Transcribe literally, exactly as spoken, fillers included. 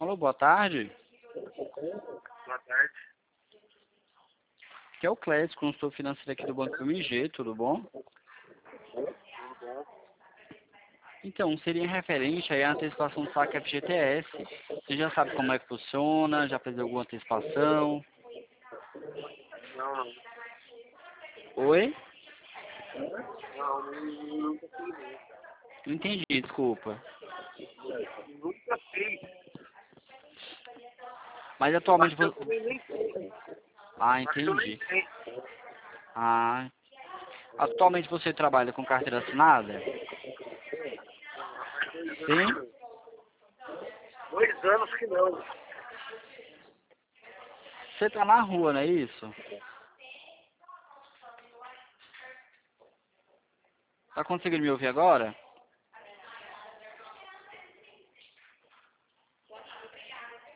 Alô, boa tarde. Boa tarde. Aqui é o Clédio, consultor financeiro aqui do Banco M G, tudo bom? Tudo bom? Então, seria referente aí à antecipação do saque F G T S. Você já sabe como é que funciona? Já fez alguma antecipação? Não, não. Oi? Não, nu- nunca fiz. Não entendi, desculpa. Nunca fiz. Mas Eu atualmente acho que eu você... também nem sei. Ah, Acho que eu nem entendi. sei. Ah, atualmente você trabalha com carteira assinada? Sim? Dois anos que não. Você tá na rua, não é isso? Tá conseguindo me ouvir agora?